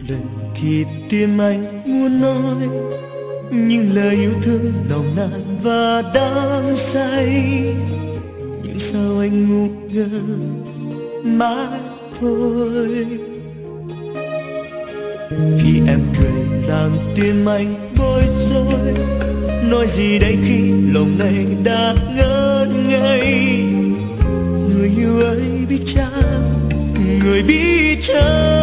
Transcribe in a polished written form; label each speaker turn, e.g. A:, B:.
A: lời thì tim anh muốn nói, những lời yêu thương nồng nàn và đắm say, nhưng sao anh ngu ngơ mãi thôi. Khi em cười làm tim anh bối rối, nói gì đây khi lòng này đã ngất ngây. Người yêu ơi biết chăng, người biết chăng